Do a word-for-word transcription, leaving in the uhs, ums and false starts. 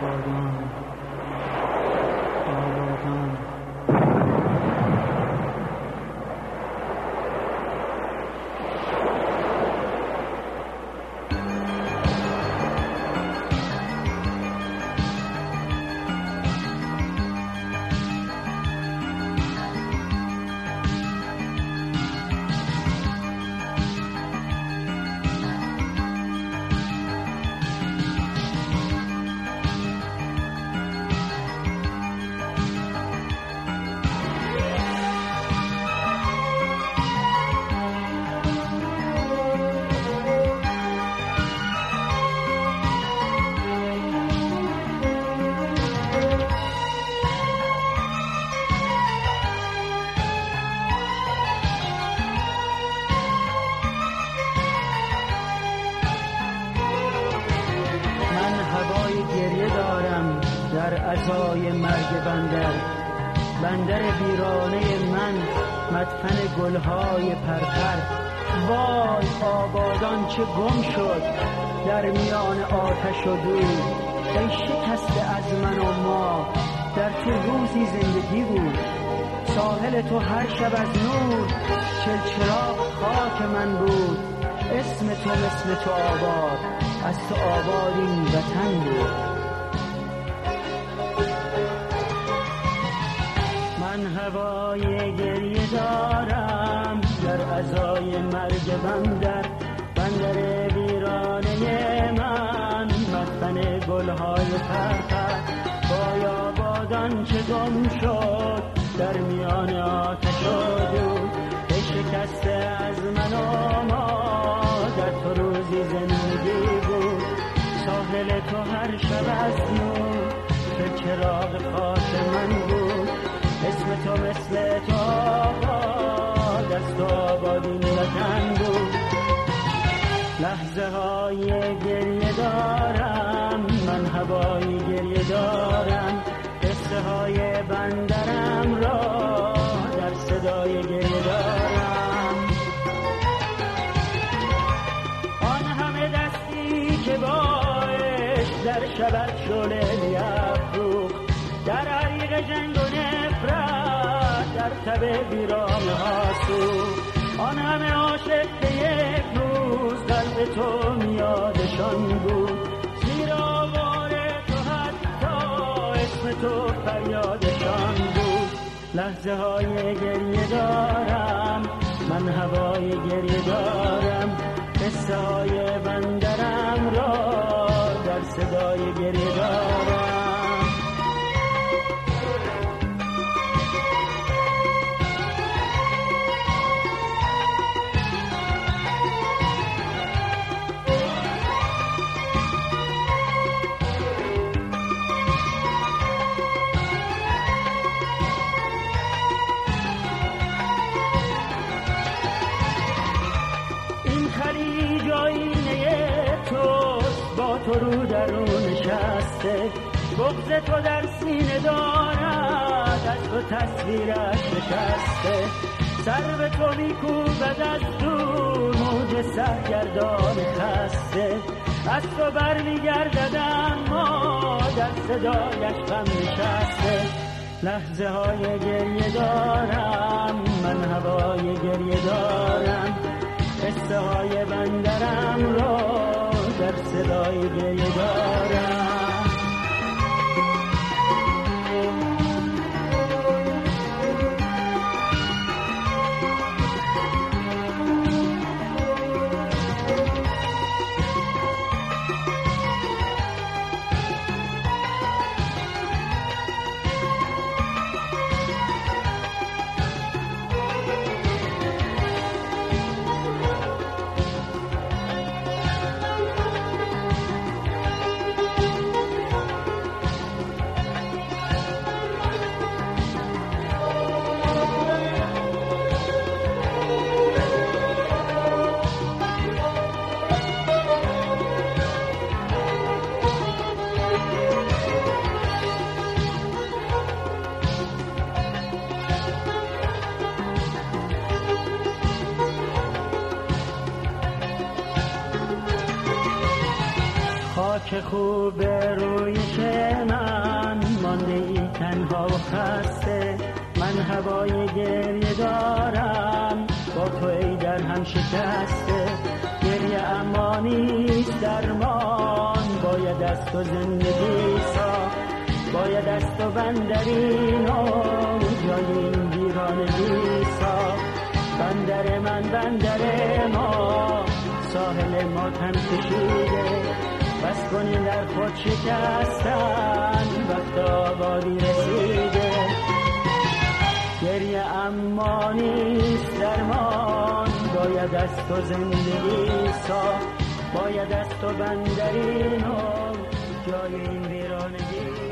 آبادان آبادان. در عزای مرگ بندر، بندر ویرانه من، مدفن گلهای پرپر. وای آبادان چه گم شد در میان آتش و دود. ای شکسته از من و ما، در تو روزی زندگی بود. ساحل تو هر شب از نور، چلچراغ خاک من بود. اسم تو مثل تو آباد، از تو آباد این وطن بود. من هوای گریه دارم در عزای مرگ بندر، بندر ویرانه من، مدفن گلهای پرپر. وای آبادان چه گم شد در میان آتش و دود. ای شکسته از من و ما، در تو روزی زندگی بود. ساحل تو هر شب از نور، که چراغ خاک من بود. اسم تو مثل تو آباد، از تو آباد این وطن بود. لحظه های گریه دارم، من هوای گریه دارم. قصه های بندرم را در صدای گریه دارم. آن همه دستی که باش در شبت شعله می‌افروخت، در عریق جنگ و نفرت، در تب ویرانه ها سوخت. آن همه عاشق که یک روز قلب تو میادشان بود. زیر آوار تو حتی اسم تو فریادشان بود. لحظه های گریه دارم، من هوای گریه دارم. قصه های بندرم را در صدای گریه دارم. تو رو درون نشسته، بغض تو در سینه دارد، از تو تصویرش نشسته. سر به تو میکوبد از دور موج سرگردان خسته. از تو بر میگردد اما در صدایش غم نشسته. لحظه های گریه دارم، من هوای گریه دارم. قصه های بندرم را در صدای گریه دارم. که خوب رویش من مانده ای تنها و خسته، من هوای گریه دارم با تو ای در هم شکسته. گریه اما نیست درمان، باید از تو زندگی ساخت، باید از تو بندرین و جای این ویرانگی ساخت. بندر من بندر ما، ساحل ما تن کشیده، بس کنین در خود شکستن، وقت آبادی رسیده. گریه اما نیست درمان، باید از تو زندگی ساخت، باید از تو بندرین و جای این ویرانگی